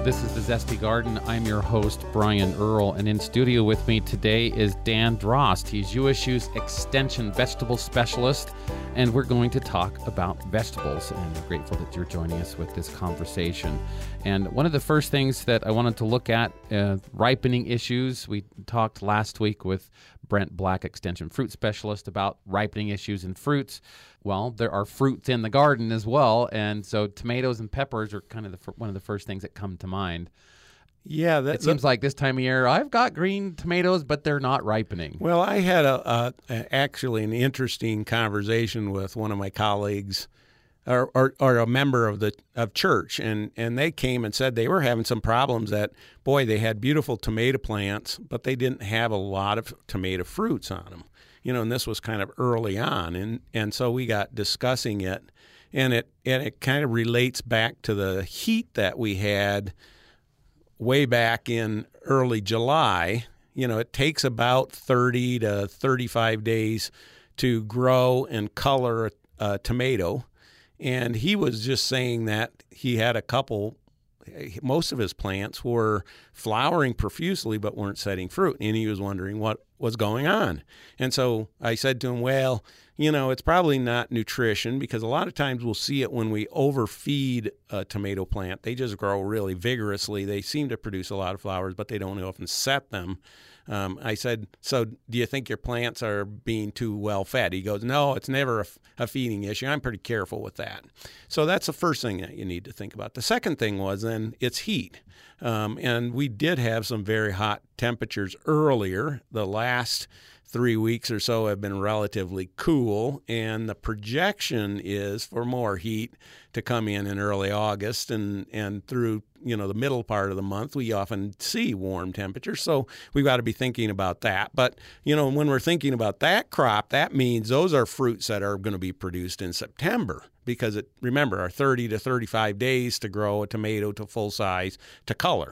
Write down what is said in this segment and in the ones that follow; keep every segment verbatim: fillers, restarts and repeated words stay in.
This is The Zesty Garden. I'm your host, Brian Earl, and in studio with me today is Dan Drost. He's U S U's Extension Vegetable Specialist, and we're going to talk about vegetables, and we're grateful that you're joining us with this conversation. And one of the first things that I wanted to look at, uh, ripening issues. We talked last week with Brent Black, Extension Fruit Specialist, about ripening issues in fruits. Well, there are fruits in the garden as well, and so tomatoes and peppers are kind of the, one of the first things that come to mind. Yeah, that it seems like this time of year, I've got green tomatoes, but they're not ripening. Well, I had a, a actually an interesting conversation with one of my colleagues, or, or, or a member of the of church, and, and they came and said they were having some problems. That boy, they had beautiful tomato plants, but they didn't have a lot of tomato fruits on them. You know, and this was kind of early on, and, and so we got discussing it, and it and it kind of relates back to the heat that we had way back in early July. You know, it takes about thirty to thirty-five days to grow and color a, a tomato, and he was just saying that he had a couple. Most of his plants were flowering profusely but weren't setting fruit, and he was wondering what was going on. And so I said to him, well, you know, it's probably not nutrition, because a lot of times we'll see it when we overfeed a tomato plant. They just grow really vigorously. They seem to produce a lot of flowers, but they don't often set them. Um, I said, so do you think your plants are being too well fed? He goes, no, it's never a, a feeding issue. I'm pretty careful with that. So that's the first thing that you need to think about. The second thing was then it's heat. Um, and we did have some very hot temperatures earlier. The last three weeks or so have been relatively cool, and the projection is for more heat to come in in early August, and, and through you know the middle part of the month we often see warm temperatures, so we've got to be thinking about that. But you know when we're thinking about that crop, that means those are fruits that are going to be produced in September, because it remember are thirty to thirty-five days to grow a tomato to full size to color.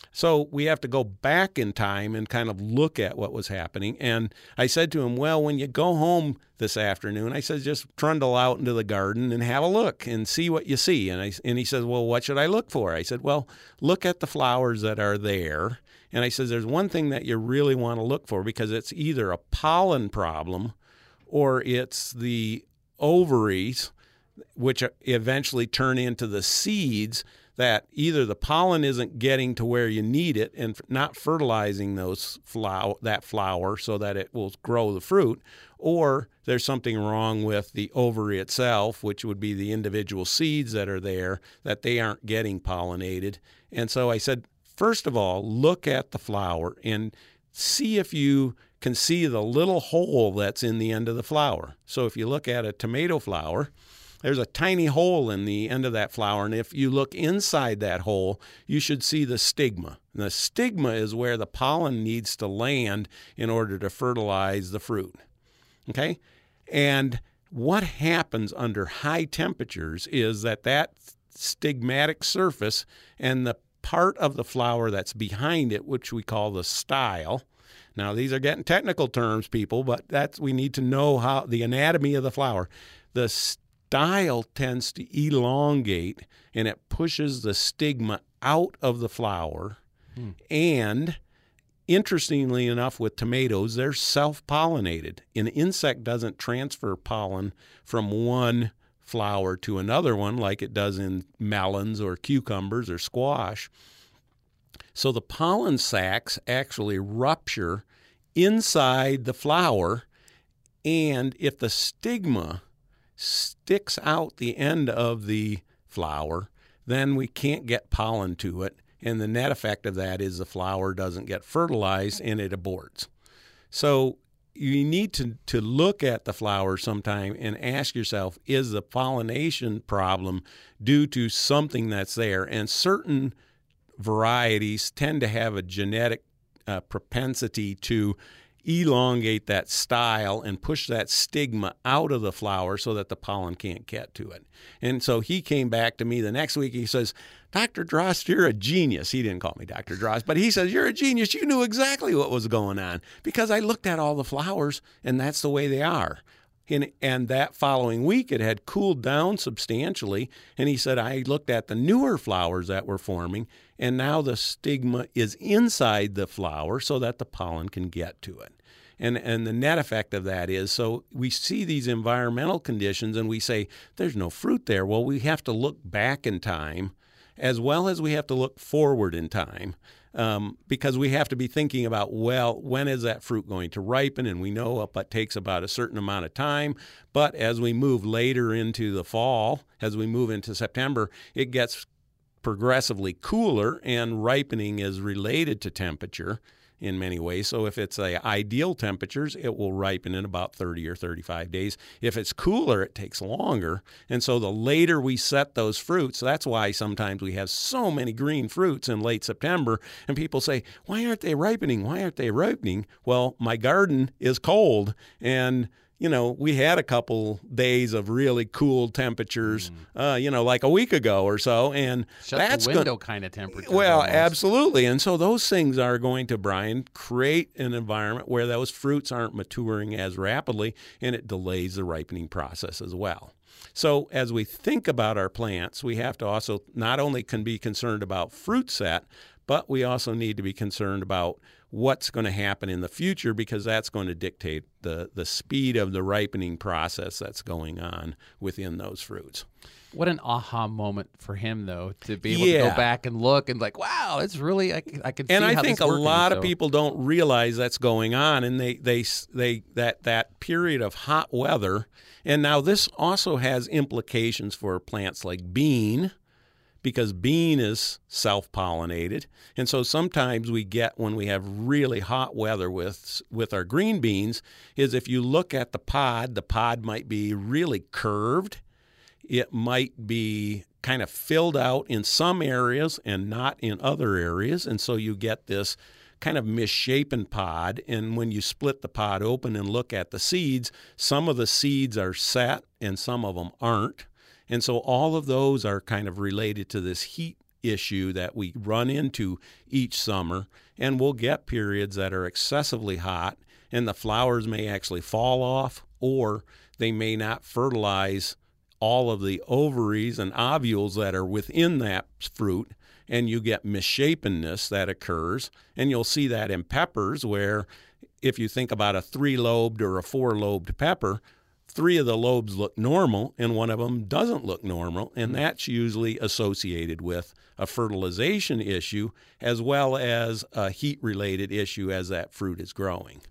So we have to go back in time and kind of look at what was happening. And I said to him, well, when you go home this afternoon, I said, just trundle out into the garden and have a look and see what you see. And I, and he says, well, what should I look for? I said, well, look at the flowers that are there. And I said, there's one thing that you really want to look for, because it's either a pollen problem or it's the ovaries, which eventually turn into the seeds, that either the pollen isn't getting to where you need it and not fertilizing those flower, that flower so that it will grow the fruit, or there's something wrong with the ovary itself, which would be the individual seeds that are there, that they aren't getting pollinated. And so I said, first of all, look at the flower and see if you can see the little hole that's in the end of the flower. So if you look at a tomato flower, there's a tiny hole in the end of that flower, and if you look inside that hole, you should see the stigma. And the stigma is where the pollen needs to land in order to fertilize the fruit. Okay? And what happens under high temperatures is that that stigmatic surface and the part of the flower that's behind it, which we call the style. Now, these are getting technical terms, people, but that's we need to know how the anatomy of the flower. The style tends to elongate, and it pushes the stigma out of the flower. Hmm. And interestingly enough, with tomatoes, they're self-pollinated. An insect doesn't transfer pollen from one flower to another one like it does in melons or cucumbers or squash. So the pollen sacs actually rupture inside the flower, and if the stigma sticks out the end of the flower, then we can't get pollen to it, and the net effect of that is the flower doesn't get fertilized and it aborts. So you need to, to look at the flower sometime and ask yourself, is the pollination problem due to something that's there? And certain varieties tend to have a genetic uh, propensity to elongate that style and push that stigma out of the flower so that the pollen can't get to it. And so he came back to me the next week. He says, Doctor Drost, you're a genius. He didn't call me Doctor Drost, but he says, you're a genius. You knew exactly what was going on, because I looked at all the flowers and that's the way they are. And, and that following week, it had cooled down substantially. And he said, I looked at the newer flowers that were forming, and now the stigma is inside the flower so that the pollen can get to it. And and the net effect of that is, so we see these environmental conditions and we say, there's no fruit there. Well, we have to look back in time as well as we have to look forward in time, um, because we have to be thinking about, well, when is that fruit going to ripen? And we know it takes about a certain amount of time. But as we move later into the fall, as we move into September, it gets progressively cooler, and ripening is related to temperature in many ways. So if it's a ideal temperatures, it will ripen in about thirty or thirty-five days. If it's cooler, it takes longer. And so the later we set those fruits, that's why sometimes we have so many green fruits in late September, and people say, why aren't they ripening? Why aren't they ripening? Well, my garden is cold, and you know, we had a couple days of really cool temperatures, mm. uh, you know, like a week ago or so, and Shut that's the window go- kind of temperature. Well, almost. absolutely, and so those things are going to, Brian, create an environment where those fruits aren't maturing as rapidly, and it delays the ripening process as well. So as we think about our plants, we have to also not only can be concerned about fruit set, but we also need to be concerned about what's going to happen in the future, because that's going to dictate the, the speed of the ripening process that's going on within those fruits. What an aha moment for him, though, to be able yeah. to go back and look and like, wow, it's really, I, I can see and I how think this a working, lot so. of people don't realize that's going on, and they, they, they, that, that period of hot weather. And now this also has implications for plants like bean, because bean is self-pollinated. And so sometimes we get, when we have really hot weather with with our green beans, is if you look at the pod, the pod might be really curved. It might be kind of filled out in some areas and not in other areas. And so you get this kind of misshapen pod. And when you split the pod open and look at the seeds, some of the seeds are set and some of them aren't. And so all of those are kind of related to this heat issue that we run into each summer. And we'll get periods that are excessively hot, and the flowers may actually fall off, or they may not fertilize all of the ovaries and ovules that are within that fruit, and you get misshapenness that occurs. And you'll see that in peppers, where if you think about a three-lobed or a four-lobed pepper, three of the lobes look normal and one of them doesn't look normal, and that's usually associated with a fertilization issue as well as a heat-related issue as that fruit is growing.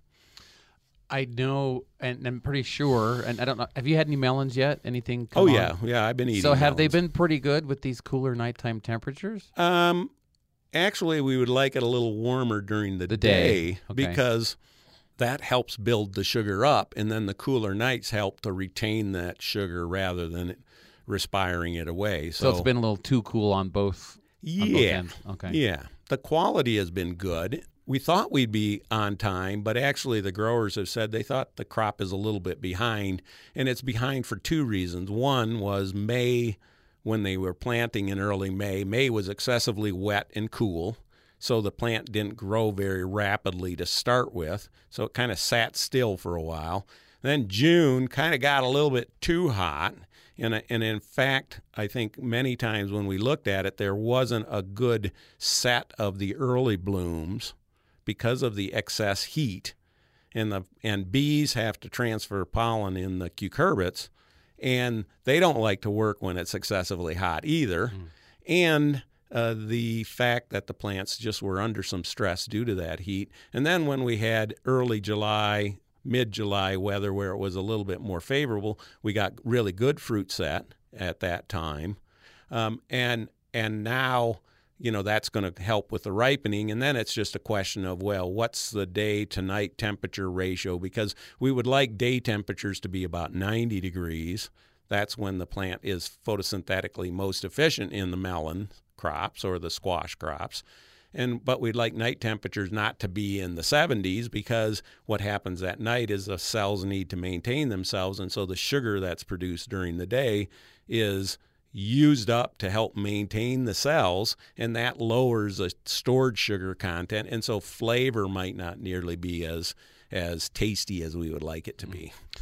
I know, and I'm pretty sure, and I don't know, have you had any melons yet? Anything come Oh, on? yeah. Yeah, I've been eating So have melons. they been pretty good with these cooler nighttime temperatures? Um, actually, we would like it a little warmer during the, The day, day. Okay. because that helps build the sugar up, and then the cooler nights help to retain that sugar rather than respiring it away. So, So it's been a little too cool on both, on both yeah, ends. Okay. yeah. The quality has been good. We thought we'd be on time, but actually the growers have said they thought the crop is a little bit behind, and it's behind for two reasons. One was May, when they were planting in early May. May was excessively wet and cool, so the plant didn't grow very rapidly to start with, so it kind of sat still for a while. Then June kind of got a little bit too hot, and, and in fact, I think many times when we looked at it, there wasn't a good set of the early blooms because of the excess heat, and the and bees have to transfer pollen in the cucurbits, and they don't like to work when it's excessively hot either. Mm. And Uh, the fact that the plants just were under some stress due to that heat. And then when we had early July, mid-July weather where it was a little bit more favorable, we got really good fruit set at that time. Um, and and now, you know, that's going to help with the ripening. And then it's just a question of, well, what's the day to night temperature ratio? Because we would like day temperatures to be about ninety degrees. That's when the plant is photosynthetically most efficient in the melon crops or the squash crops. And but we'd like night temperatures not to be in the seventies, because what happens at night is the cells need to maintain themselves, and so the sugar that's produced during the day is used up to help maintain the cells, and that lowers the stored sugar content, and so flavor might not nearly be as as tasty as we would like it to be.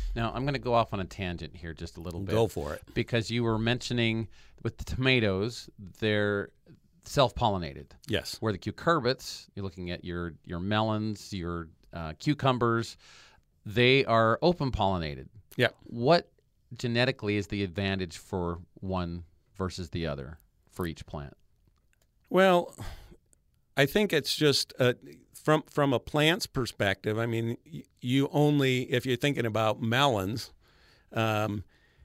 Now, I'm going to go off on a tangent here just a little bit. Go for it. Because you were mentioning with the tomatoes, they're self-pollinated. Yes. Where the cucurbits, you're looking at your, your melons, your uh, cucumbers, they are open-pollinated. Yeah. What genetically is the advantage for one versus the other for each plant? Well, I think it's just uh, from from a plant's perspective. I mean, you only, if you're thinking about melons, um,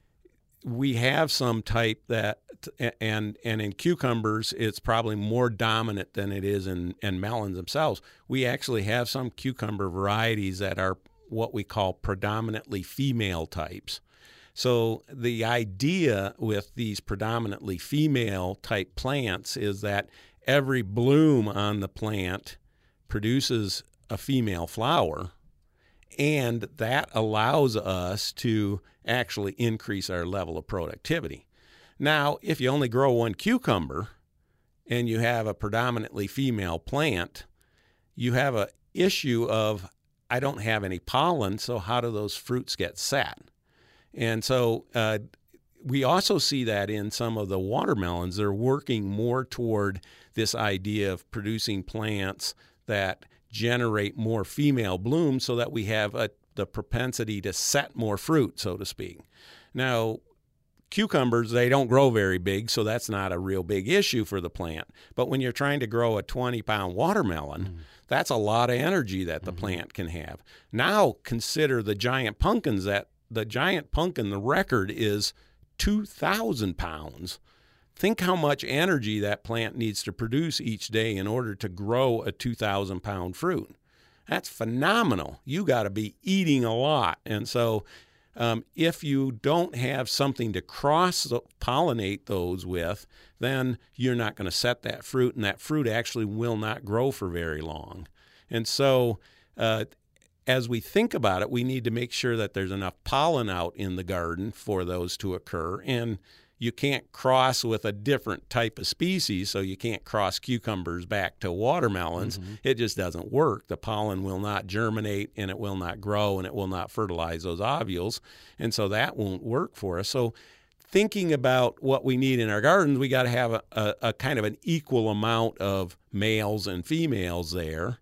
we have some type that, and and in cucumbers, it's probably more dominant than it is in, in melons themselves. We actually have some cucumber varieties that are what we call predominantly female types. So the idea with these predominantly female type plants is that every bloom on the plant produces a female flower, and that allows us to actually increase our level of productivity. Now, if you only grow one cucumber and you have a predominantly female plant, you have an issue of, I don't have any pollen, so how do those fruits get set? And so uh, we also see that in some of the watermelons. They're working more toward this idea of producing plants that generate more female blooms so that we have a, the propensity to set more fruit, so to speak. Now, cucumbers, they don't grow very big, so that's not a real big issue for the plant. But when you're trying to grow a twenty-pound watermelon, mm-hmm. that's a lot of energy that the mm-hmm. plant can have. Now consider the giant pumpkins. That the giant pumpkin, the record is two thousand pounds. Think how much energy that plant needs to produce each day in order to grow a two thousand pound fruit. That's phenomenal. You got to be eating a lot. And so um, if you don't have something to cross-pollinate those with, then you're not going to set that fruit, and that fruit actually will not grow for very long. And so uh, as we think about it, we need to make sure that there's enough pollen out in the garden for those to occur. And you can't cross with a different type of species, so you can't cross cucumbers back to watermelons. Mm-hmm. It just doesn't work. The pollen will not germinate, and it will not grow, and it will not fertilize those ovules, and so that won't work for us. So thinking about what we need in our gardens, we got to have a, a, a kind of an equal amount of males and females there.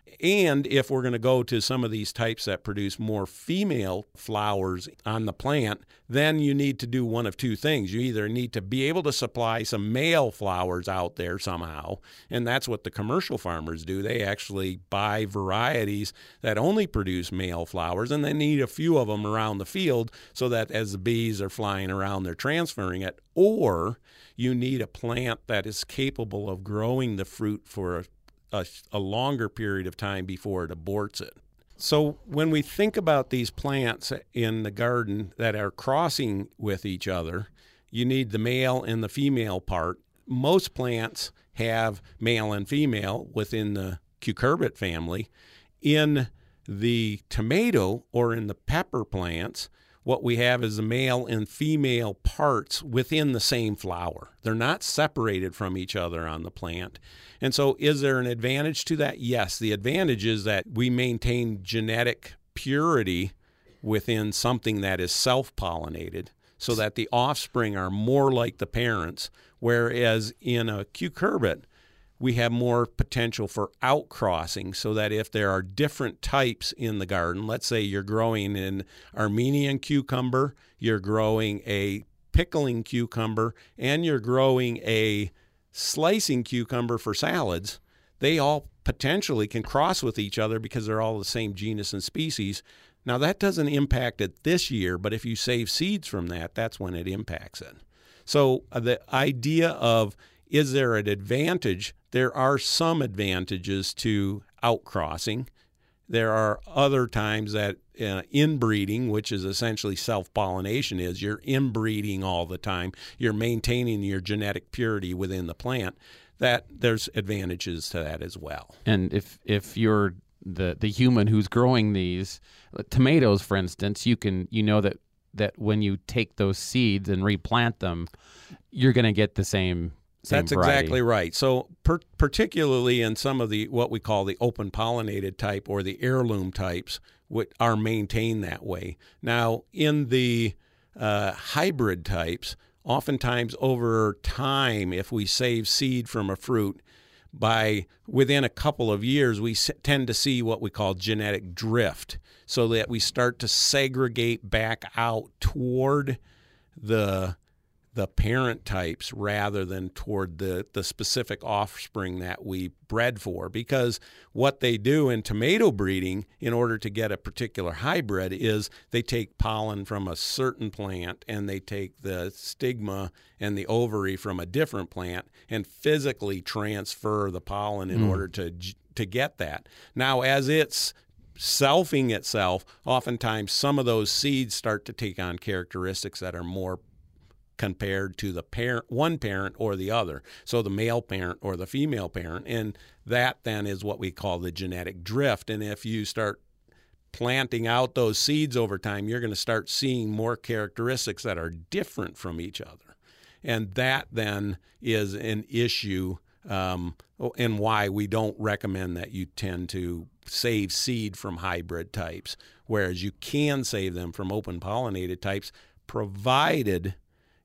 And if we're going to go to some of these types that produce more female flowers on the plant, then you need to do one of two things. You either need to be able to supply some male flowers out there somehow, and that's what the commercial farmers do. They actually buy varieties that only produce male flowers, and they need a few of them around the field so that as the bees are flying around, they're transferring it. Or you need a plant that is capable of growing the fruit for a A, a longer period of time before it aborts it. So when we think about these plants in the garden that are crossing with each other, you need the male and the female part. Most plants have male and female within the cucurbit family. In the tomato or in the pepper plants, what we have is the male and female parts within the same flower. They're not separated from each other on the plant. And so is there an advantage to that? Yes. The advantage is that we maintain genetic purity within something that is self-pollinated so that the offspring are more like the parents, whereas in a cucurbit, we have more potential for outcrossing so that if there are different types in the garden, let's say you're growing an Armenian cucumber, you're growing a pickling cucumber, and you're growing a slicing cucumber for salads, they all potentially can cross with each other because they're all the same genus and species. Now, that doesn't impact it this year, but if you save seeds from that, that's when it impacts it. So uh, the idea of is there an advantage? There are some advantages to outcrossing. There are other times that uh, inbreeding, which is essentially self-pollination, is you're inbreeding all the time. You're maintaining your genetic purity within the plant. That there's advantages to that as well. And if if you're the the human who's growing these tomatoes, for instance, you can you know that that when you take those seeds and replant them, you're going to get the same. Same That's variety. Exactly right. So per- particularly in some of the what we call the open pollinated type or the heirloom types, w- are maintained that way. Now, in the uh, hybrid types, oftentimes over time, if we save seed from a fruit, by within a couple of years, we s- tend to see what we call genetic drift, so that we start to segregate back out toward the the parent types rather than toward the, the specific offspring that we bred for. Because what they do in tomato breeding in order to get a particular hybrid is they take pollen from a certain plant and they take the stigma and the ovary from a different plant and physically transfer the pollen in mm. order to to get that. Now, as it's selfing itself, oftentimes some of those seeds start to take on characteristics that are more compared to the parent, one parent or the other. So the male parent or the female parent. And that then is what we call the genetic drift. And if you start planting out those seeds over time, you're going to start seeing more characteristics that are different from each other. And that then is an issue um, and why we don't recommend that you tend to save seed from hybrid types, whereas you can save them from open pollinated types, provided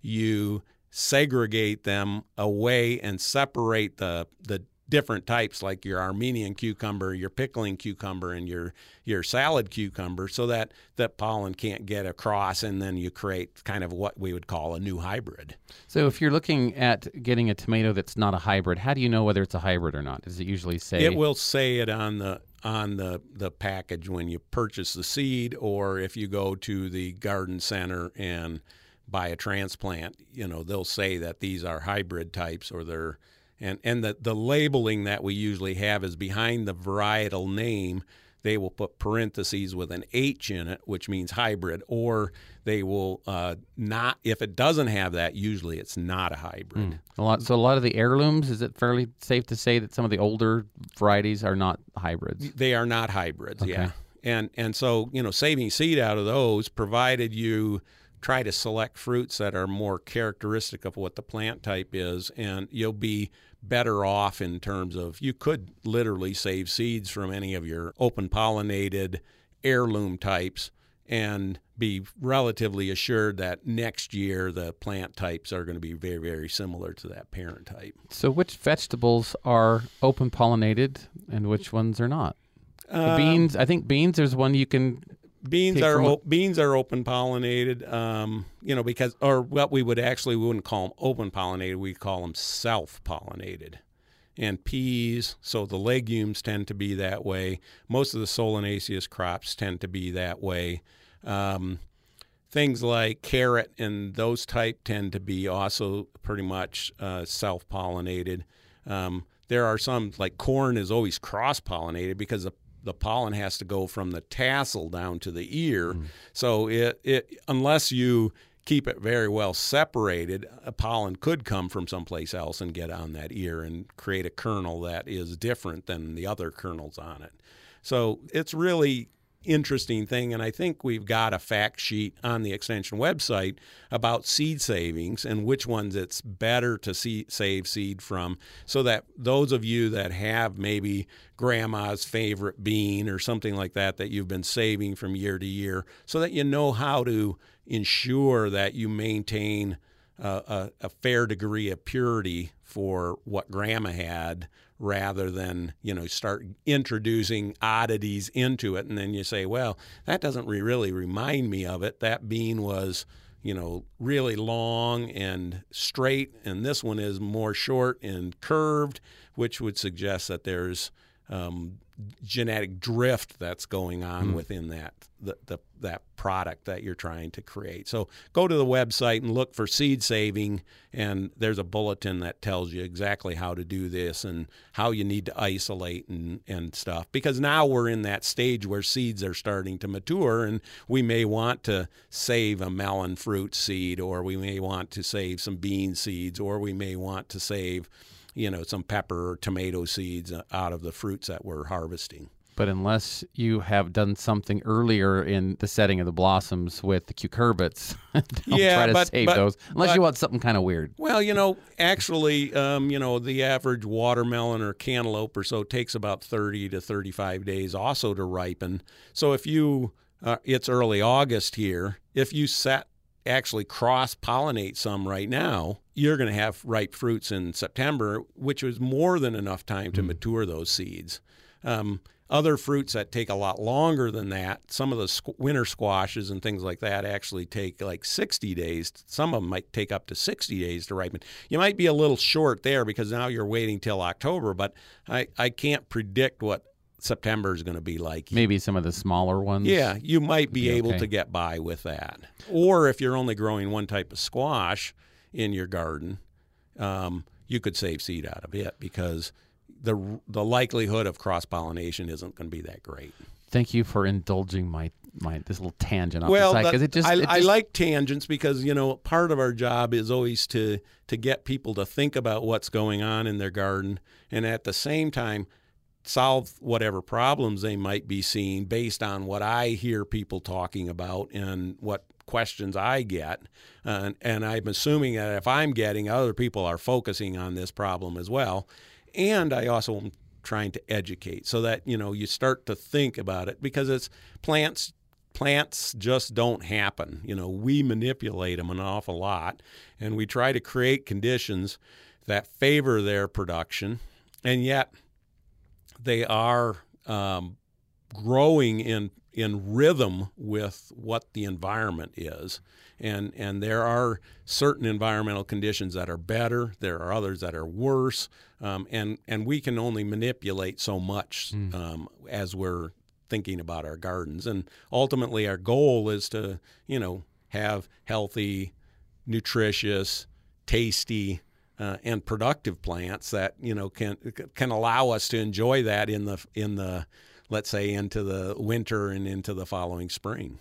you segregate them away and separate the the different types, like your Armenian cucumber, your pickling cucumber, and your your salad cucumber, so that that pollen can't get across, and then you create kind of what we would call a new hybrid. So if you're looking at getting a tomato that's not a hybrid, how do you know whether it's a hybrid or not? Does it usually say? It will say it on the on the, the package when you purchase the seed, or if you go to the garden center and buy a transplant, you know, they'll say that these are hybrid types, or they're, and, and the, the labeling that we usually have is behind the varietal name. They will put parentheses with an H in it, which means hybrid, or they will uh, not, if it doesn't have that, usually it's not a hybrid. Mm. A lot, so a lot of the heirlooms, is it fairly safe to say that some of the older varieties are not hybrids? They are not hybrids, okay. yeah. And, and so, you know, saving seed out of those, provided you try to select fruits that are more characteristic of what the plant type is, and you'll be better off in terms of, you could literally save seeds from any of your open pollinated heirloom types and be relatively assured that next year the plant types are going to be very, very similar to that parent type. So which vegetables are open pollinated and which ones are not? The um, beans, I think beans, there's one you can Beans are o- beans are open pollinated, um, you know, because, or what we would actually, we wouldn't call them open pollinated, we call them self pollinated. And peas, so the legumes tend to be that way. Most of the solanaceous crops tend to be that way. Um, things like carrot and those type tend to be also pretty much uh, self pollinated. Um, there are some, like corn is always cross pollinated because the the pollen has to go from the tassel down to the ear. Mm. So it, it unless you keep it very well separated, a pollen could come from someplace else and get on that ear and create a kernel that is different than the other kernels on it. So it's really interesting thing, and I think we've got a fact sheet on the Extension website about seed savings and which ones it's better to see, save seed from, so that those of you that have maybe grandma's favorite bean or something like that that you've been saving from year to year, so that you know how to ensure that you maintain uh, a, a fair degree of purity for what grandma had, rather than, you know, start introducing oddities into it. And then you say, well, that doesn't re- really remind me of it. That bean was, you know, really long and straight, and this one is more short and curved, which would suggest that there's um, genetic drift that's going on mm. within that the, the that product that you're trying to create. So go to the website and look for seed saving, and there's a bulletin that tells you exactly how to do this and how you need to isolate and, and stuff. Because now we're in that stage where seeds are starting to mature, and we may want to save a melon fruit seed, or we may want to save some bean seeds, or we may want to save, you know, some pepper or tomato seeds out of the fruits that we're harvesting. But unless you have done something earlier in the setting of the blossoms with the cucurbits, don't yeah, try to but, save but, those. Unless but, you want something kind of weird. Well, you know, actually, um, you know, the average watermelon or cantaloupe or so takes about thirty to thirty-five days also to ripen. So if you, uh, it's early August here, if you set actually cross-pollinate some right now, you're going to have ripe fruits in September, which is more than enough time to mm. mature those seeds. Um, other fruits that take a lot longer than that, some of the squ- winter squashes and things like that actually take like sixty days. Some of them might take up to sixty days to ripen. You might be a little short there because now you're waiting till October, but I, I can't predict what September is going to be like. Maybe some of the smaller ones. Yeah, you might be, be able okay. to get by with that. Or if you're only growing one type of squash in your garden, um, you could save seed out of it because the the likelihood of cross-pollination isn't going to be that great. Thank you for indulging my, my this little tangent off well, the side. Well, it just, I, it just... I like tangents because, you know, part of our job is always to, to get people to think about what's going on in their garden and at the same time solve whatever problems they might be seeing based on what I hear people talking about and what questions I get. Uh, and I'm assuming that if I'm getting, other people are focusing on this problem as well. And I also am trying to educate so that, you know, you start to think about it because it's plants. Plants just don't happen. You know, we manipulate them an awful lot, and we try to create conditions that favor their production, and yet they are um, growing in in rhythm with what the environment is. And and there are certain environmental conditions that are better. There are others that are worse. Um, and, and we can only manipulate so much mm. um, as we're thinking about our gardens. And ultimately our goal is to, you know, have healthy, nutritious, tasty, uh, and productive plants that, you know, can can allow us to enjoy that in the in the let's say into the winter and into the following spring.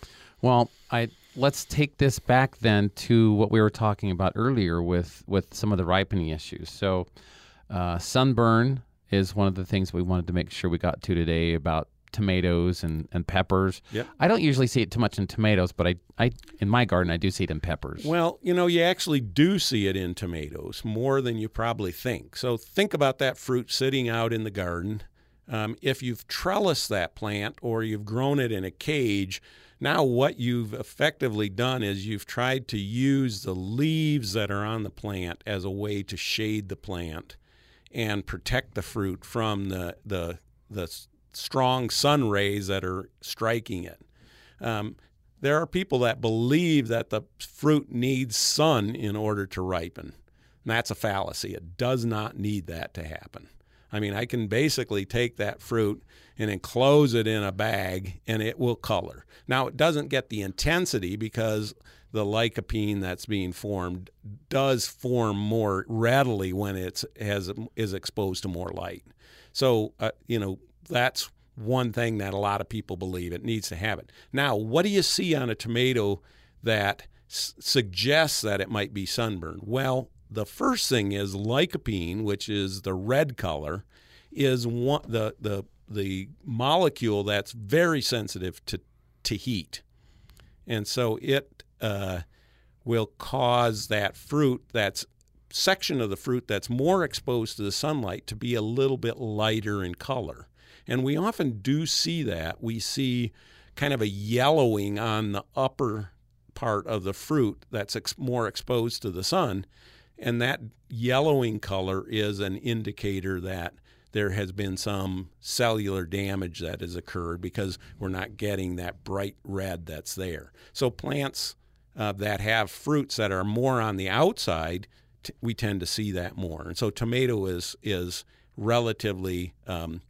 Well, I let's take this back then to what we were talking about earlier with, with some of the ripening issues. So uh, sunburn is one of the things we wanted to make sure we got to today about tomatoes and, and peppers. Yep. I don't usually see it too much in tomatoes, but I, I in my garden I do see it in peppers. Well, you know, you actually do see it in tomatoes more than you probably think. So think about that fruit sitting out in the garden. Um, if you've trellised that plant or you've grown it in a cage, now what you've effectively done is you've tried to use the leaves that are on the plant as a way to shade the plant and protect the fruit from the the, the strong sun rays that are striking it. Um, there are people that believe that the fruit needs sun in order to ripen. And that's a fallacy. It does not need that to happen. I mean, I can basically take that fruit and enclose it in a bag, and it will color. Now, it doesn't get the intensity because the lycopene that's being formed does form more readily when it has is exposed to more light. So, uh, you know, that's one thing that a lot of people believe. It needs to have it. Now, what do you see on a tomato that s- suggests that it might be sunburned? Well, the first thing is lycopene, which is the red color, is one, the the the molecule that's very sensitive to to heat, and so it uh, will cause that fruit, that's section of the fruit that's more exposed to the sunlight, to be a little bit lighter in color. And we often do see that. We see kind of a yellowing on the upper part of the fruit that's ex- more exposed to the sun. And that yellowing color is an indicator that there has been some cellular damage that has occurred because we're not getting that bright red that's there. So plants uh, that have fruits that are more on the outside, t- we tend to see that more. And so tomato is is relatively um,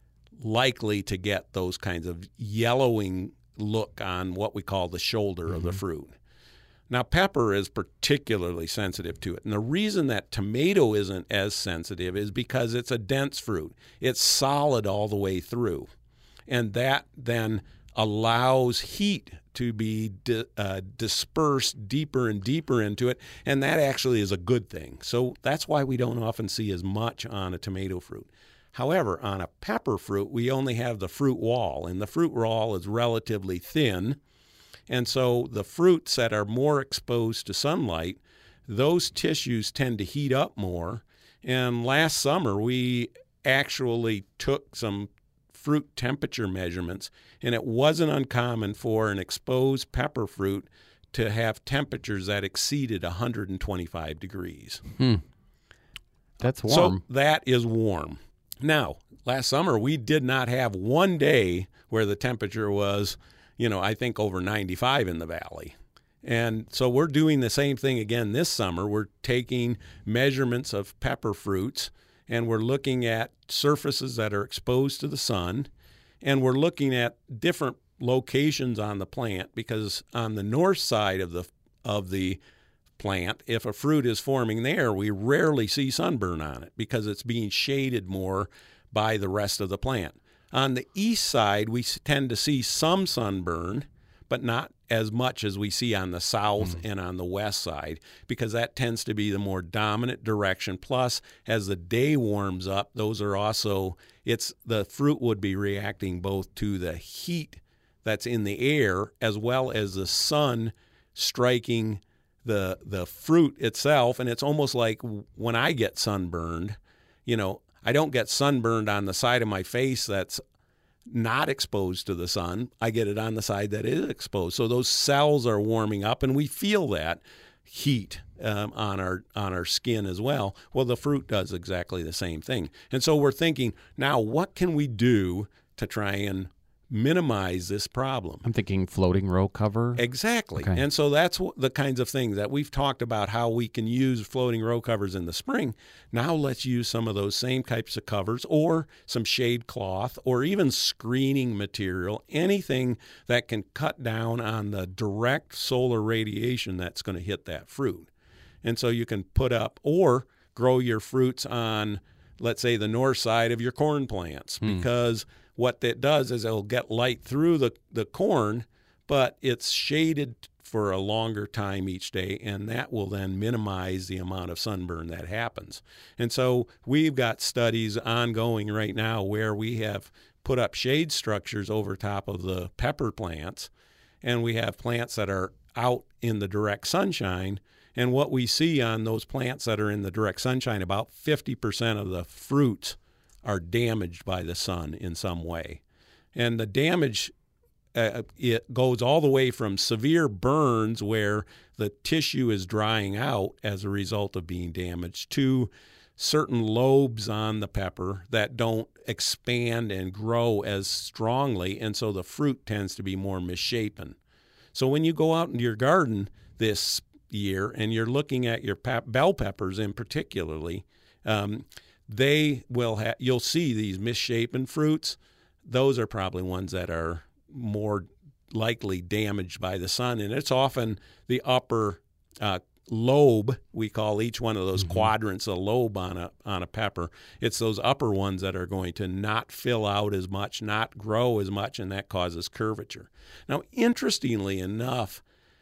likely to get those kinds of yellowing look on what we call the shoulder mm-hmm. of the fruit. Now, pepper is particularly sensitive to it. And the reason that tomato isn't as sensitive is because it's a dense fruit. It's solid all the way through. And that then allows heat to be di- uh, dispersed deeper and deeper into it. And that actually is a good thing. So that's why we don't often see as much on a tomato fruit. However, on a pepper fruit, we only have the fruit wall, and the fruit wall is relatively thin. And so the fruits that are more exposed to sunlight, those tissues tend to heat up more. And last summer, we actually took some fruit temperature measurements, and it wasn't uncommon for an exposed pepper fruit to have temperatures that exceeded one hundred twenty-five degrees. Hmm. That's warm. So that is warm. Now, last summer, we did not have one day where the temperature was, you know, I think over ninety-five in the valley. And so we're doing the same thing again this summer. We're taking measurements of pepper fruits, and we're looking at surfaces that are exposed to the sun, and we're looking at different locations on the plant, because on the north side of the of the plant, if a fruit is forming there, we rarely see sunburn on it because it's being shaded more by the rest of the plant. On the east side, we tend to see some sunburn, but not as much as we see on the south mm. and on the west side, because that tends to be the more dominant direction. Plus, as the day warms up, those are also, it's the fruit would be reacting both to the heat that's in the air as well as the sun striking the the fruit itself. And it's almost like when I get sunburned, you know, I don't get sunburned on the side of my face that's not exposed to the sun. I get it on the side that is exposed. So those cells are warming up, and we feel that heat um, on our on our skin as well. Well, the fruit does exactly the same thing. And so we're thinking, now what can we do to try and minimize this problem? I'm thinking floating row cover. Exactly. Okay. And so that's the kinds of things that we've talked about, how we can use floating row covers in the spring. Now let's use some of those same types of covers, or some shade cloth, or even screening material, anything that can cut down on the direct solar radiation that's going to hit that fruit. And so you can put up or grow your fruits on, let's say, the north side of your corn plants, hmm. because what that does is it'll get light through the, the corn, but it's shaded for a longer time each day, and that will then minimize the amount of sunburn that happens. And so we've got studies ongoing right now where we have put up shade structures over top of the pepper plants, and we have plants that are out in the direct sunshine. And what we see on those plants that are in the direct sunshine, about fifty percent of the fruits are damaged by the sun in some way. And the damage, uh, it goes all the way from severe burns where the tissue is drying out as a result of being damaged, to certain lobes on the pepper that don't expand and grow as strongly, and so the fruit tends to be more misshapen. So when you go out into your garden this year and you're looking at your pe- bell peppers in particularly, um, they will have, you'll see these misshapen fruits. Those are probably ones that are more likely damaged by the sun. And it's often the upper uh, lobe, we call each one of those mm-hmm. quadrants a lobe on a on a pepper. It's those upper ones that are going to not fill out as much, not grow as much, and that causes curvature. Now, interestingly enough,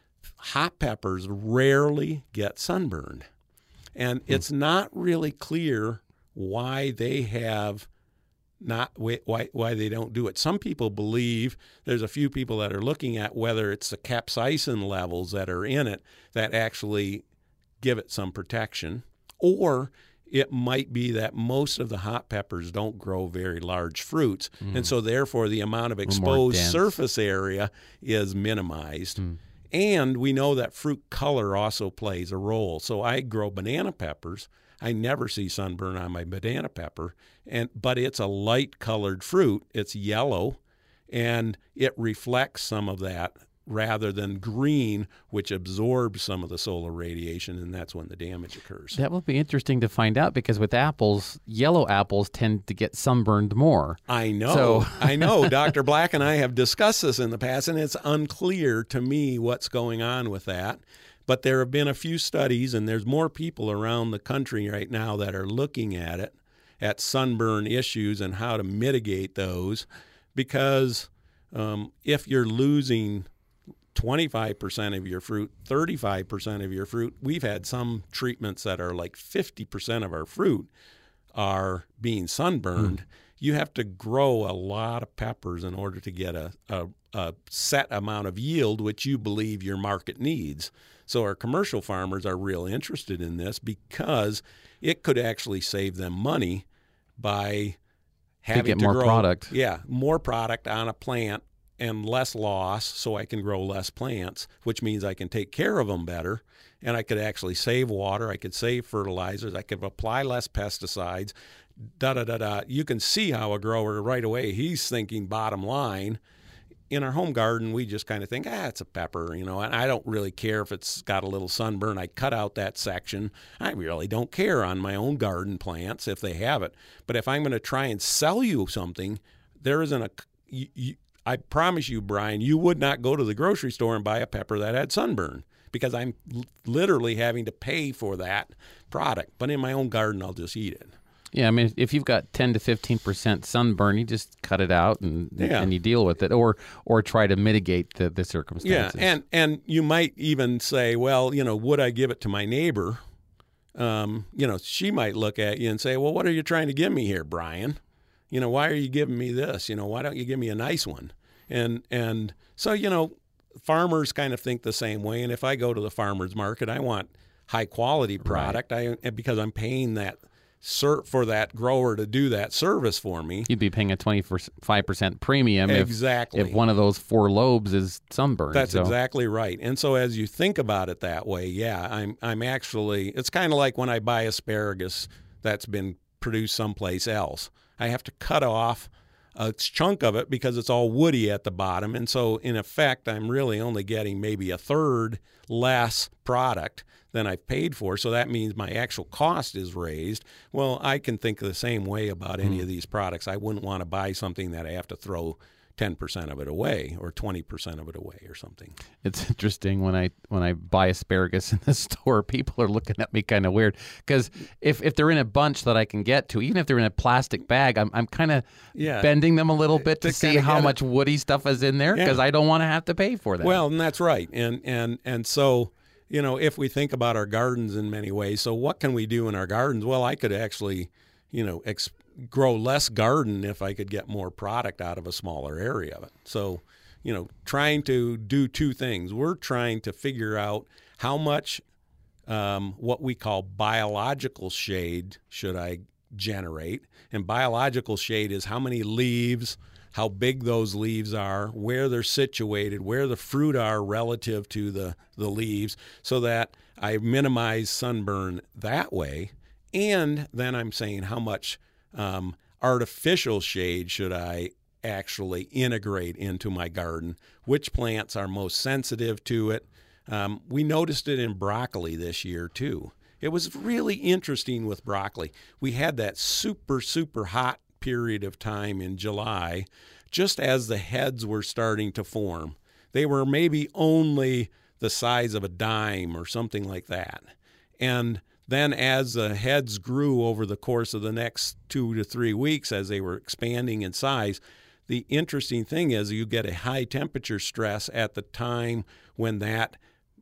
hot peppers rarely get sunburned. And mm. it's not really clear why they have not why why they don't do it. Some people believe, there's a few people that are looking at whether it's the capsaicin levels that are in it that actually give it some protection, or it might be that most of the hot peppers don't grow very large fruits, mm. and so therefore the amount of exposed surface area is minimized. Mm. And we know that fruit color also plays a role. So I grow banana peppers. I never see sunburn on my banana pepper, and but it's a light-colored fruit. It's yellow, and it reflects some of that rather than green, which absorbs some of the solar radiation, and that's when the damage occurs. That will be interesting to find out, because with apples, yellow apples tend to get sunburned more. I know. So. I know. Doctor Black and I have discussed this in the past, and it's unclear to me what's going on with that. But there have been a few studies, and there's more people around the country right now that are looking at it, at sunburn issues and how to mitigate those, because um, if you're losing twenty-five percent of your fruit, thirty-five percent of your fruit, we've had some treatments that are like fifty percent of our fruit are being sunburned, mm. you have to grow a lot of peppers in order to get a, a, a set amount of yield, which you believe your market needs. So our commercial farmers are real interested in this because it could actually save them money by having to get to more grow, product. Yeah, more product on a plant and less loss, so I can grow less plants, which means I can take care of them better, and I could actually save water, I could save fertilizers, I could apply less pesticides, da-da-da-da. You can see how a grower right away, he's thinking bottom line. In our home garden, we just kind of think, ah, it's a pepper, you know, and I don't really care if it's got a little sunburn. I cut out that section. I really don't care on my own garden plants if they have it. But if I'm going to try and sell you something, there isn't a, you, you, I promise you, Brian, you would not go to the grocery store and buy a pepper that had sunburn because I'm l- literally having to pay for that product. But in my own garden, I'll just eat it. Yeah, I mean, if you've got ten to fifteen percent sunburn, you just cut it out and yeah. and you deal with it, or or try to mitigate the, the circumstances. Yeah, and, and you might even say, well, you know, would I give it to my neighbor? Um, you know, she might look at you and say, well, what are you trying to give me here, Brian? You know, why are you giving me this? You know, why don't you give me a nice one? And and so, you know, farmers kind of think the same way. And if I go to the farmer's market, I want high quality product right. I because I'm paying that for that grower to do that service for me. You'd be paying a twenty-five percent premium exactly. if, if one of those four lobes is sunburned. That's so. exactly right. And so as you think about it that way, yeah, I'm I'm actually, it's kind of like when I buy asparagus that's been produced someplace else. I have to cut off a chunk of it because it's all woody at the bottom. And so in effect, I'm really only getting maybe a third less product than I've paid for. So that means my actual cost is raised. Well, I can think the same way about any mm. of these products. I wouldn't want to buy something that I have to throw ten percent of it away or twenty percent of it away or something. It's interesting when I when I buy asparagus in the store, people are looking at me kind of weird because if, if they're in a bunch that I can get to, even if they're in a plastic bag, I'm I'm kind of yeah. bending them a little bit to, to see how much it. woody stuff is in there because yeah. I don't want to have to pay for that. Well, and that's right. And and and so, you know, if we think about our gardens in many ways, so what can we do in our gardens? Well, I could actually, you know, ex- grow less garden if I could get more product out of a smaller area of it. So, you know, trying to do two things. We're trying to figure out how much um, what we call biological shade should I generate. And biological shade is how many leaves, how big those leaves are, where they're situated, where the fruit are relative to the, the leaves, so that I minimize sunburn that way. And then I'm saying how much um, artificial shade should I actually integrate into my garden, which plants are most sensitive to it. Um, we noticed it in broccoli this year too. It was really interesting with broccoli. We had that super, super hot period of time in July, just as the heads were starting to form. They were maybe only the size of a dime or something like that. And then as the heads grew over the course of the next two to three weeks, as they were expanding in size, the interesting thing is you get a high temperature stress at the time when that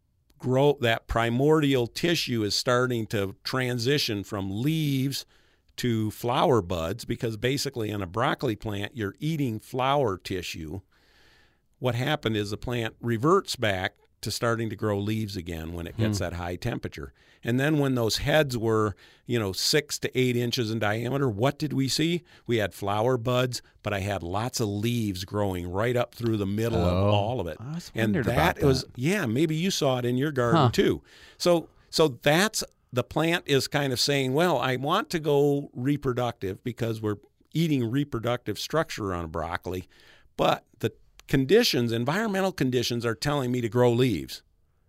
grow, that primordial tissue is starting to transition from leaves to flower buds, because basically in a broccoli plant, you're eating flower tissue. What happened is the plant reverts back to starting to grow leaves again when it gets hmm. that high temperature. And then when those heads were, you know, six to eight inches in diameter, what did we see? We had flower buds, but I had lots of leaves growing right up through the middle oh, of all of it. I was and that, about that was, yeah, maybe you saw it in your garden huh. too. So, so that's, the plant is kind of saying, well, I want to go reproductive because we're eating reproductive structure on broccoli, but the conditions, environmental conditions, are telling me to grow leaves.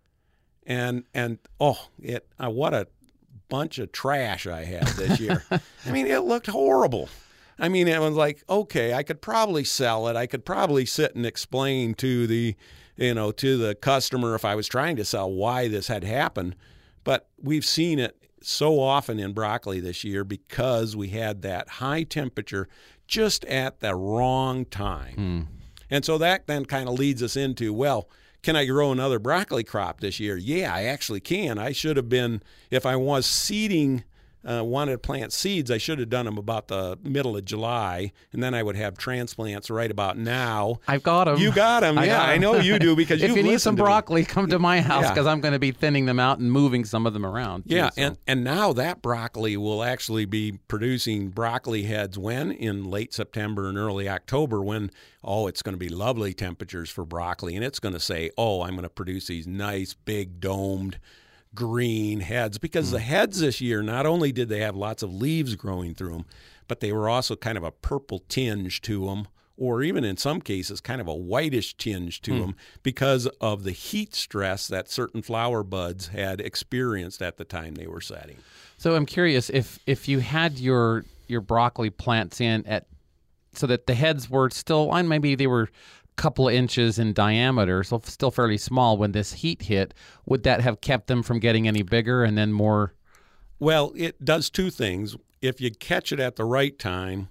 And, and oh, it uh, what a bunch of trash I had this year. I mean, it looked horrible. I mean, it was like, okay, I could probably sell it. I could probably sit and explain to the, you know, to the customer if I was trying to sell why this had happened. But we've seen it so often in broccoli this year because we had that high temperature just at the wrong time. Mm. And so that then kind of leads us into, well, can I grow another broccoli crop this year? Yeah, I actually can. I should have been, if I was seeding uh, wanted to plant seeds, I should have done them about the middle of July, and then I would have transplants right about now. I've got them. You got them, I yeah. got 'em. I know you do because if you you need some to broccoli, me. come to my house because Yeah. I'm going to be thinning them out and moving some of them around. Too, Yeah, so. and, and now that broccoli will actually be producing broccoli heads when? In late September and early October when, oh, it's going to be lovely temperatures for broccoli. And it's going to say, oh, I'm going to produce these nice, big, domed, green heads. Because mm. the heads this year, not only did they have lots of leaves growing through them, but they were also kind of a purple tinge to them, or even in some cases kind of a whitish tinge to mm. them because of the heat stress that certain flower buds had experienced at the time they were setting. So I'm curious if if you had your your broccoli plants in at so that the heads were still on, maybe they were a couple of inches in diameter, so still fairly small when this heat hit, would that have kept them from getting any bigger and then more? Well, it does two things. If you catch it at the right time,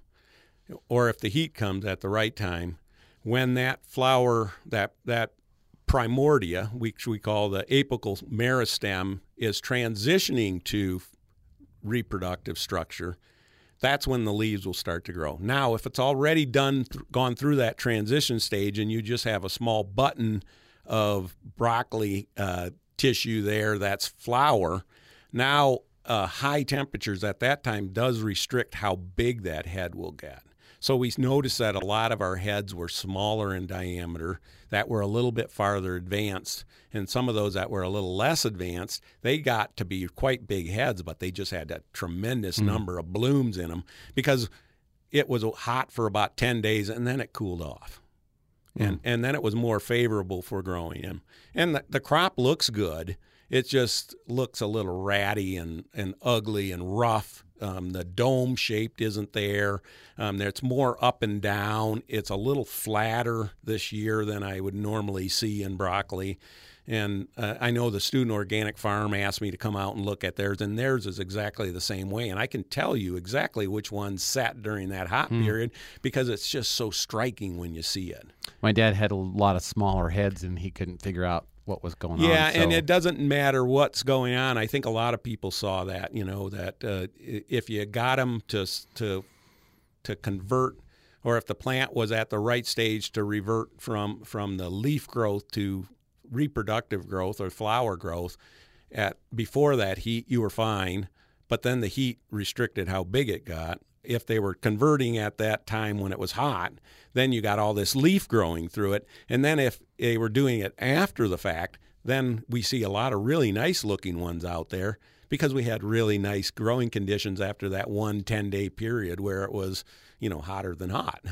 or if the heat comes at the right time, when that flower, that that primordia, which we call the apical meristem, is transitioning to reproductive structure, that's when the leaves will start to grow. Now, if it's already done, th- gone through that transition stage and you just have a small button of broccoli uh, tissue there that's flower, now uh, high temperatures at that time does restrict how big that head will get. So we noticed that a lot of our heads were smaller in diameter, that were a little bit farther advanced, and some of those that were a little less advanced, they got to be quite big heads, but they just had a tremendous mm. number of blooms in them because it was hot for about ten days, and then it cooled off. Mm. And and then it was more favorable for growing them. And the, the crop looks good. It just looks a little ratty and, and ugly and rough. Um, the dome shaped isn't there. Um, it's more up and down. It's a little flatter this year than I would normally see in broccoli. And uh, I know the Student Organic Farm asked me to come out and look at theirs, and theirs is exactly the same way. And I can tell you exactly which one sat during that hot hmm. period because it's just so striking when you see it. My dad had a lot of smaller heads, and he couldn't figure out what was going yeah, on. Yeah, so. and it doesn't matter what's going on. I think a lot of people saw that, you know, that uh, if you got them to to to convert, or if the plant was at the right stage to revert from from the leaf growth to reproductive growth or flower growth, at before that heat, you were fine, but then the heat restricted how big it got. If they were converting at that time when it was hot, then you got all this leaf growing through it. And then if they were doing it after the fact, then we see a lot of really nice looking ones out there because we had really nice growing conditions after that one ten-day period where it was, you know, hotter than hot.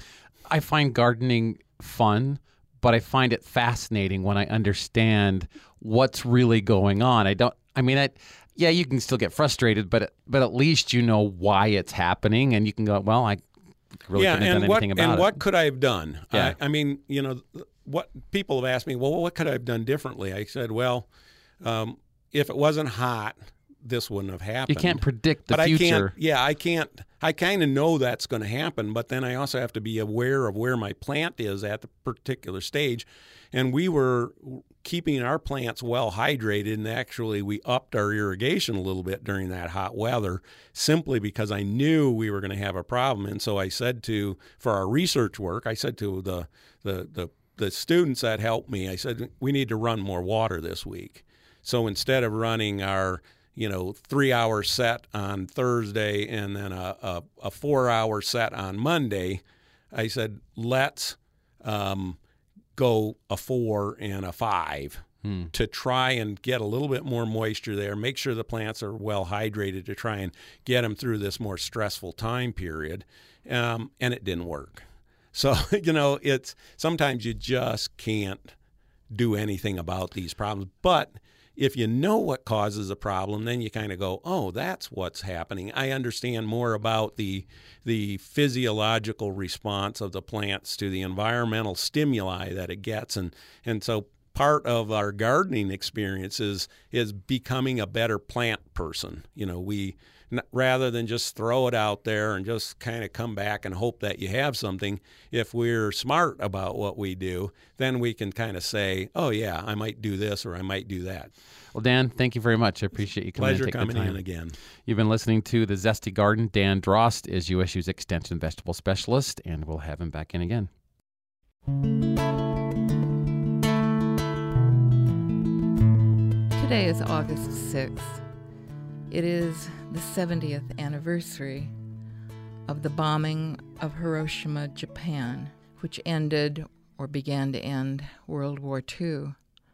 I find gardening fun, but I find it fascinating when I understand what's really going on. I don't, I mean, I, yeah, you can still get frustrated, but but at least you know why it's happening, and you can go, well, I really yeah, couldn't have and done what, anything about and it. And what could I have done? Yeah. I, I mean, you know, what people have asked me, well, what could I have done differently? I said, well, um, if it wasn't hot, this wouldn't have happened. You can't predict the but future. I can't, yeah, I can't. I kind of know that's going to happen, but then I also have to be aware of where my plant is at the particular stage. And we were keeping our plants well hydrated, and actually we upped our irrigation a little bit during that hot weather simply because I knew we were going to have a problem. And so I said to, for our research work, I said to the the the, the students that helped me, I said, we need to run more water this week. So instead of running our you know, three-hour set on Thursday and then a, a, a four-hour set on Monday, I said, let's um, go a four and a five hmm. to try and get a little bit more moisture there, make sure the plants are well hydrated to try and get them through this more stressful time period, um, and it didn't work. So, you know, it's sometimes you just can't do anything about these problems, but if you know what causes a problem, then you kind of go, oh, that's what's happening. I understand more about the the physiological response of the plants to the environmental stimuli that it gets. And, and so part of our gardening experience is, is becoming a better plant person. You know, we n- rather than just throw it out there and just kind of come back and hope that you have something. If we're smart about what we do, then we can kind of say, oh, yeah, I might do this or I might do that. Well, Dan, thank you very much. I appreciate you coming Pleasure and taking coming the time. in again. You've been listening to The Zesty Garden. Dan Drost is U S U's Extension Vegetable Specialist, and we'll have him back in again. Today is August sixth. It is the seventieth anniversary of the bombing of Hiroshima, Japan, which ended or began to end World War Two.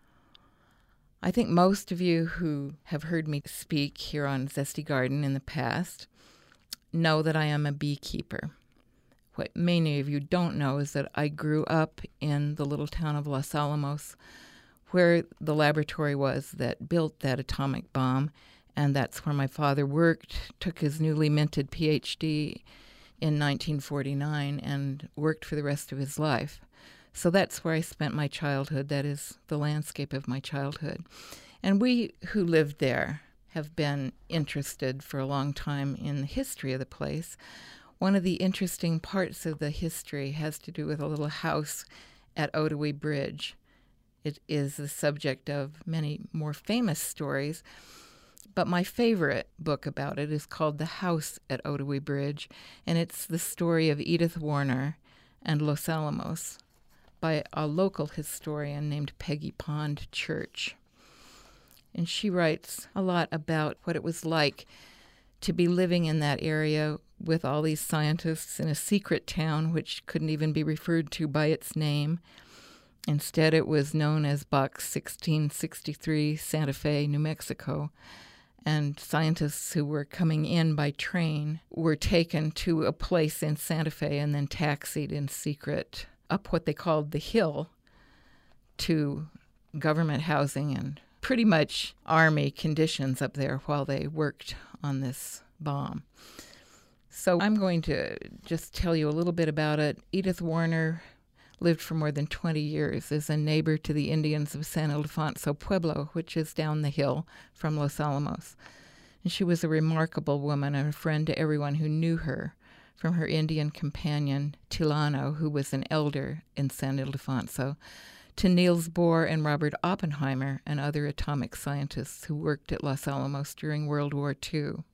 I think most of you who have heard me speak here on Zesty Garden in the past know that I am a beekeeper. What many of you don't know is that I grew up in the little town of Los Alamos, where the laboratory was that built that atomic bomb, and that's where my father worked, took his newly minted P H D in nineteen forty-nine, and worked for the rest of his life. So that's where I spent my childhood. That is the landscape of my childhood. And we who lived there have been interested for a long time in the history of the place. One of the interesting parts of the history has to do with a little house at Ottawee Bridge. It is the subject of many more famous stories, but my favorite book about it is called The House at Ottawee Bridge, and it's the story of Edith Warner and Los Alamos by a local historian named Peggy Pond Church. And she writes a lot about what it was like to be living in that area with all these scientists in a secret town which couldn't even be referred to by its name. Instead, it was known as Box sixteen sixty-three, Santa Fe, New Mexico. And scientists who were coming in by train were taken to a place in Santa Fe and then taxied in secret up what they called the hill to government housing and pretty much army conditions up there while they worked on this bomb. So I'm going to just tell you a little bit about it. Edith Warner lived for more than twenty years as a neighbor to the Indians of San Ildefonso Pueblo, which is down the hill from Los Alamos. And she was a remarkable woman and a friend to everyone who knew her, from her Indian companion, Tilano, who was an elder in San Ildefonso, to Niels Bohr and Robert Oppenheimer and other atomic scientists who worked at Los Alamos during World War Two.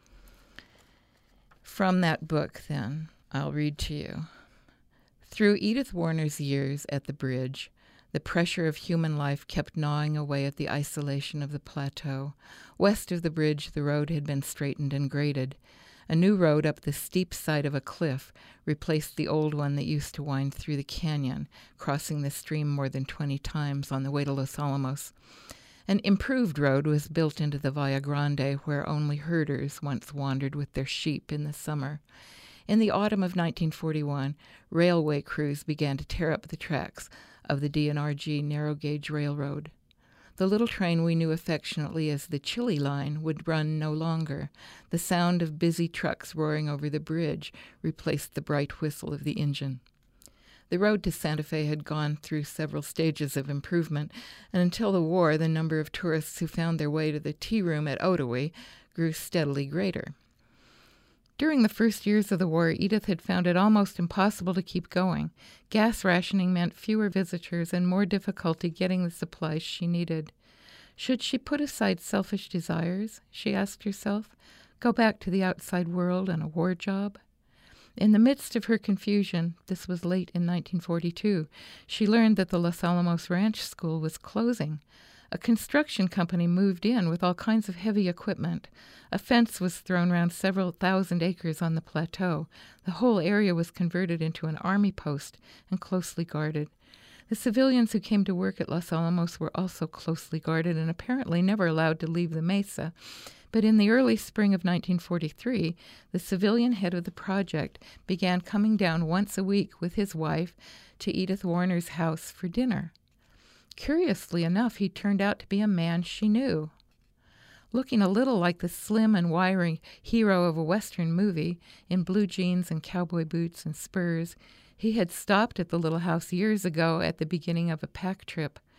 From that book, then, I'll read to you. Through Edith Warner's years at the bridge, the pressure of human life kept gnawing away at the isolation of the plateau. West of the bridge, the road had been straightened and graded. A new road up the steep side of a cliff replaced the old one that used to wind through the canyon, crossing the stream more than twenty times on the way to Los Alamos. An improved road was built into the Valle Grande, where only herders once wandered with their sheep in the summer. In the autumn of nineteen forty-one, railway crews began to tear up the tracks of the D N R G narrow-gauge railroad. The little train we knew affectionately as the Chili Line would run no longer. The sound of busy trucks roaring over the bridge replaced the bright whistle of the engine. The road to Santa Fe had gone through several stages of improvement, and until the war, the number of tourists who found their way to the tea room at Ottawee grew steadily greater. During the first years of the war, Edith had found it almost impossible to keep going. Gas rationing meant fewer visitors and more difficulty getting the supplies she needed. Should she put aside selfish desires, she asked herself, go back to the outside world and a war job? In the midst of her confusion, this was late in nineteen forty-two, she learned that the Los Alamos Ranch School was closing. A construction company moved in with all kinds of heavy equipment. A fence was thrown around several thousand acres on the plateau. The whole area was converted into an army post and closely guarded. The civilians who came to work at Los Alamos were also closely guarded and apparently never allowed to leave the mesa. But in the early spring of nineteen forty-three, the civilian head of the project began coming down once a week with his wife to Edith Warner's house for dinner. Curiously enough, he turned out to be a man she knew. Looking a little like the slim and wiry hero of a Western movie, in blue jeans and cowboy boots and spurs, he had stopped at the little house years ago at the beginning of a pack trip.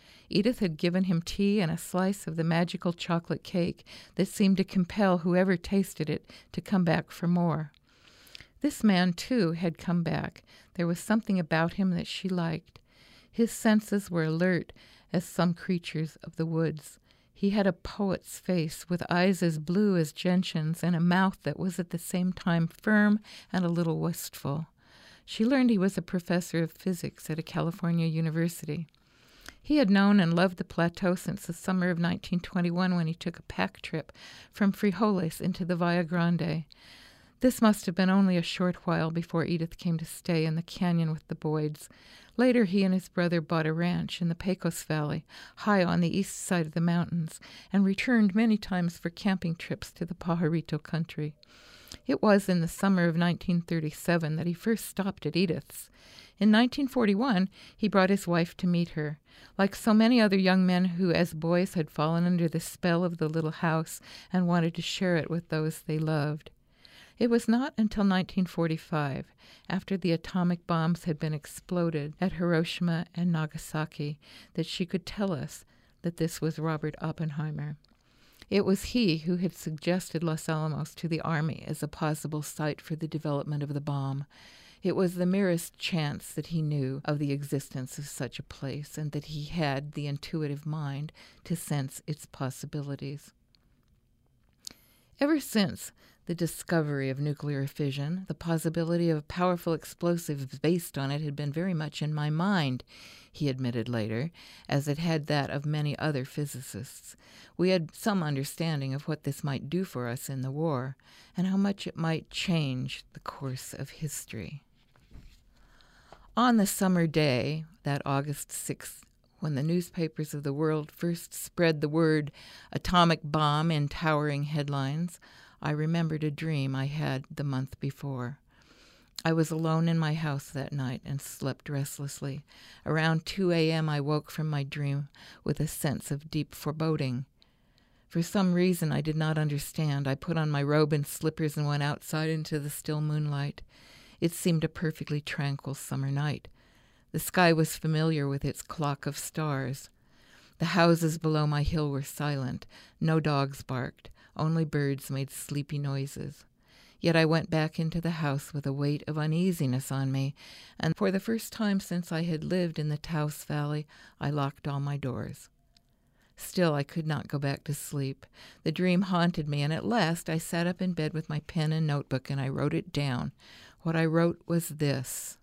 Edith had given him tea and a slice of the magical chocolate cake that seemed to compel whoever tasted it to come back for more. This man, too, had come back. There was something about him that she liked. His senses were alert as some creatures of the woods. He had a poet's face, with eyes as blue as gentians and a mouth that was at the same time firm and a little wistful. She learned he was a professor of physics at a California university. He had known and loved the plateau since the summer of nineteen twenty-one, when he took a pack trip from Frijoles into the Valle Grande. This must have been only a short while before Edith came to stay in the canyon with the Boyds. Later, he and his brother bought a ranch in the Pecos Valley, high on the east side of the mountains, and returned many times for camping trips to the Pajarito country. It was in the summer of nineteen thirty-seven that he first stopped at Edith's. In nineteen forty-one, he brought his wife to meet her. Like so many other young men who, as boys, had fallen under the spell of the little house and wanted to share it with those they loved. It was not until nineteen forty-five, after the atomic bombs had been exploded at Hiroshima and Nagasaki, that she could tell us that this was Robert Oppenheimer. It was he who had suggested Los Alamos to the Army as a possible site for the development of the bomb. It was the merest chance that he knew of the existence of such a place, and that he had the intuitive mind to sense its possibilities. Ever since the discovery of nuclear fission, the possibility of powerful explosives based on it had been very much in my mind, he admitted later, as it had that of many other physicists. We had some understanding of what this might do for us in the war, and how much it might change the course of history. On the summer day, that August sixth, when the newspapers of the world first spread the word atomic bomb in towering headlines, I remembered a dream I had the month before. I was alone in my house that night and slept restlessly. Around two a.m. I woke from my dream with a sense of deep foreboding. For some reason I did not understand, I put on my robe and slippers and went outside into the still moonlight. It seemed a perfectly tranquil summer night. The sky was familiar with its clock of stars. The houses below my hill were silent. No dogs barked. Only birds made sleepy noises. Yet I went back into the house with a weight of uneasiness on me, and for the first time since I had lived in the Taos Valley, I locked all my doors. Still, I could not go back to sleep. The dream haunted me, and at last I sat up in bed with my pen and notebook, and I wrote it down. What I wrote was this.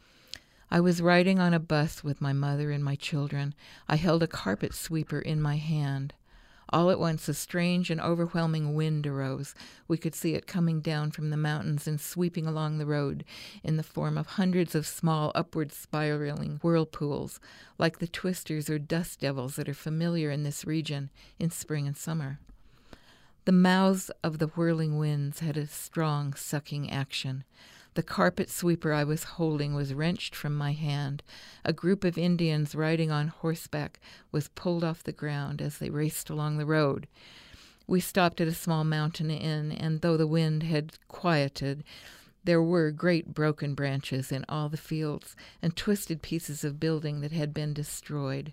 I was riding on a bus with my mother and my children. I held a carpet sweeper in my hand. All at once a strange and overwhelming wind arose. We could see it coming down from the mountains and sweeping along the road in the form of hundreds of small upward spiraling whirlpools, like the twisters or dust devils that are familiar in this region in spring and summer. The mouths of the whirling winds had a strong sucking action. The carpet sweeper I was holding was wrenched from my hand. A group of Indians riding on horseback was pulled off the ground as they raced along the road. We stopped at a small mountain inn, and though the wind had quieted, there were great broken branches in all the fields and twisted pieces of building that had been destroyed.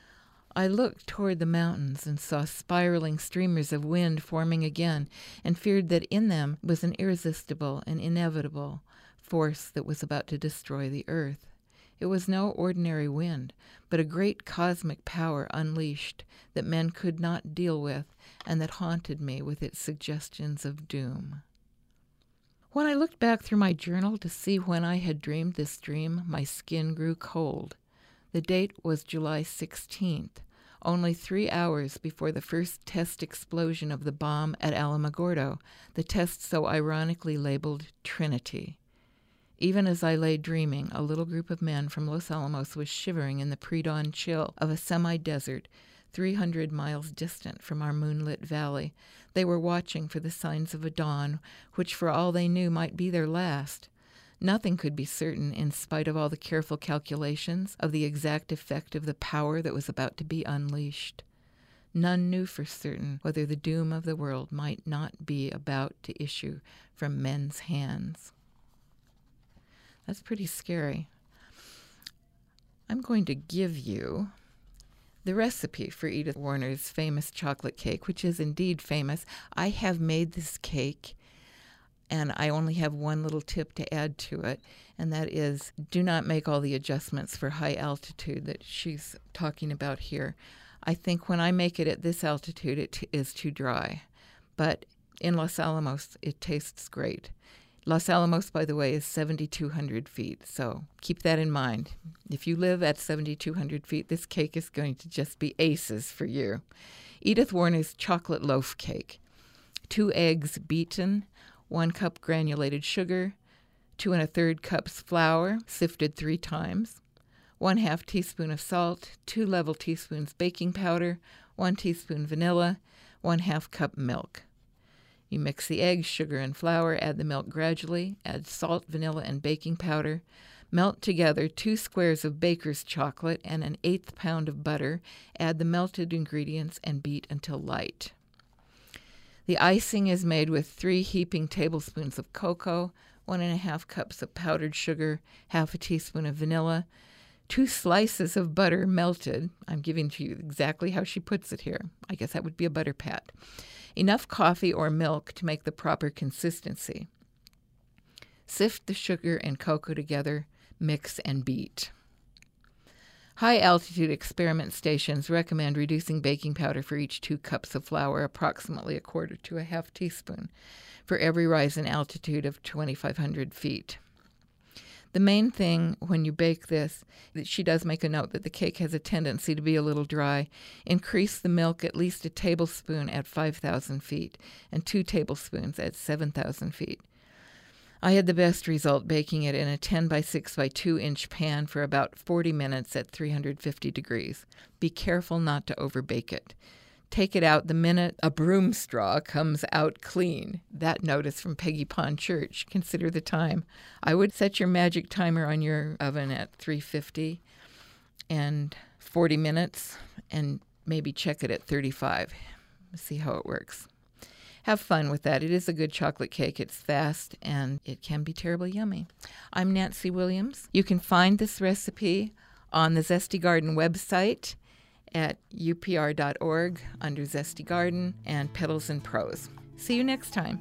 I looked toward the mountains and saw spiraling streamers of wind forming again, and feared that in them was an irresistible and inevitable force that was about to destroy the earth. It was no ordinary wind, but a great cosmic power unleashed that men could not deal with, and that haunted me with its suggestions of doom. When I looked back through my journal to see when I had dreamed this dream, my skin grew cold. The date was July sixteenth, only three hours before the first test explosion of the bomb at Alamogordo, the test so ironically labeled Trinity. Even as I lay dreaming, a little group of men from Los Alamos was shivering in the pre-dawn chill of a semi-desert three hundred miles distant from our moonlit valley. They were watching for the signs of a dawn, which for all they knew might be their last. Nothing could be certain, in spite of all the careful calculations of the exact effect of the power that was about to be unleashed. None knew for certain whether the doom of the world might not be about to issue from men's hands. That's pretty scary. I'm going to give you the recipe for Edith Warner's famous chocolate cake, which is indeed famous. I have made this cake, and I only have one little tip to add to it, and that is do not make all the adjustments for high altitude that she's talking about here. I think when I make it at this altitude, it t- is too dry. But in Los Alamos, it tastes great. Los Alamos, by the way, is seventy-two hundred feet, so keep that in mind. If you live at seventy-two hundred feet, this cake is going to just be aces for you. Edith Warner's chocolate loaf cake. Two eggs beaten, one cup granulated sugar, two and a third cups flour, sifted three times, one half teaspoon of salt, two level teaspoons baking powder, one teaspoon vanilla, one half cup milk. You mix the eggs, sugar, and flour, add the milk gradually, add salt, vanilla, and baking powder. Melt together two squares of baker's chocolate and an eighth pound of butter. Add the melted ingredients and beat until light. The icing is made with three heaping tablespoons of cocoa, one and a half cups of powdered sugar, half a teaspoon of vanilla, two slices of butter melted. I'm giving to you exactly how she puts it here. I guess that would be a butter pat. Enough coffee or milk to make the proper consistency. Sift the sugar and cocoa together, mix and beat. High-altitude experiment stations recommend reducing baking powder for each two cups of flour, approximately a quarter to a half teaspoon, for every rise in altitude of twenty-five hundred feet. The main thing when you bake this, that she does make a note that the cake has a tendency to be a little dry. Increase the milk at least a tablespoon at five thousand feet and two tablespoons at seven thousand feet. I had the best result baking it in a ten by six by two inch pan for about forty minutes at three hundred fifty degrees. Be careful not to overbake it. Take it out the minute a broom straw comes out clean. That note is from Peggy Pond Church. Consider the time. I would set your magic timer on your oven at three fifty and forty minutes, and maybe check it at thirty-five. See how it works. Have fun with that. It is a good chocolate cake. It's fast, and it can be terribly yummy. I'm Nancy Williams. You can find this recipe on the Zesty Garden website at U P R dot org under Zesty Garden and Petals and Prose. See you next time.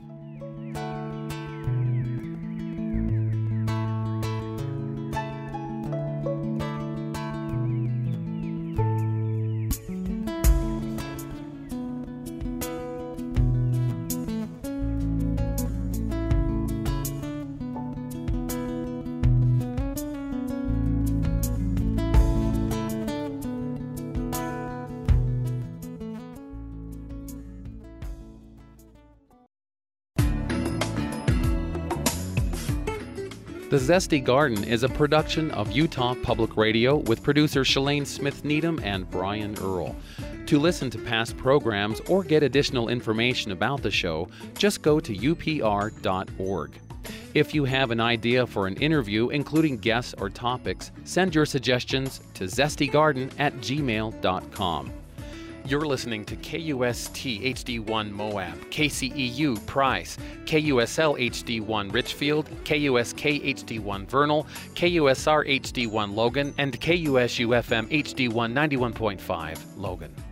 The Zesty Garden is a production of Utah Public Radio with producer Shalane Smith Needham and Brian Earl. To listen to past programs or get additional information about the show, just go to U P R dot org. If you have an idea for an interview, including guests or topics, send your suggestions to zestygarden at gmail dot com. You're listening to K U S T H D one Moab, K C E U Price, K U S L H D one Richfield, K U S K H D one Vernal, K U S R H D one Logan, and K U S U F M H D one ninety-one point five Logan.